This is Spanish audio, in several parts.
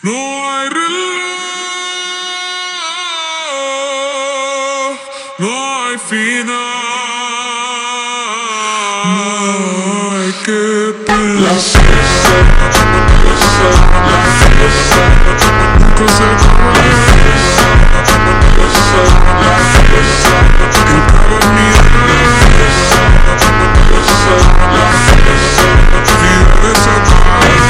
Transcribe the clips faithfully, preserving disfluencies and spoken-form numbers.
No hay reloj, no hay final, no hay que pensar. La fiesta, la fiesta, nunca se acaba. La fiesta, la fiesta, en cada mirada. La fiesta, la fiesta, vida desatada.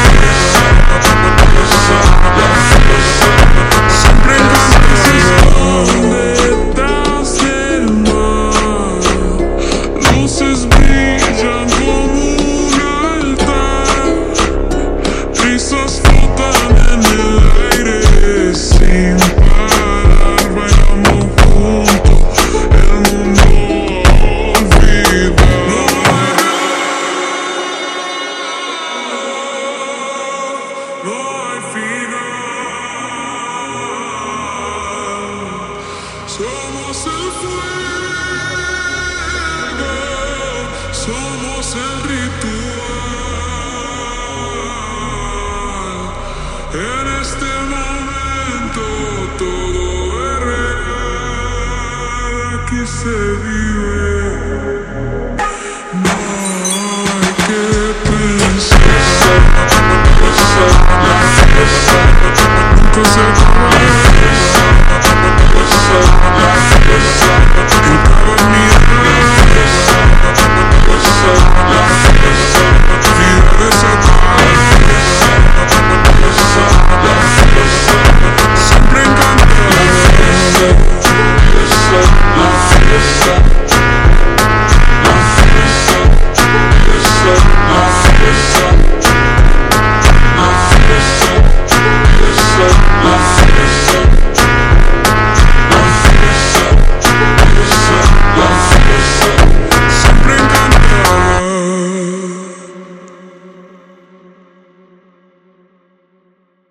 Siempre encuentras donde detrás del mar, luces brillan como un altar, brisas flotan en el aire sin parar, bailamos juntos, el mundo olvida. No hay final. Somos el fuego, somos el ritual. En este momento todo es real, aquí se vive.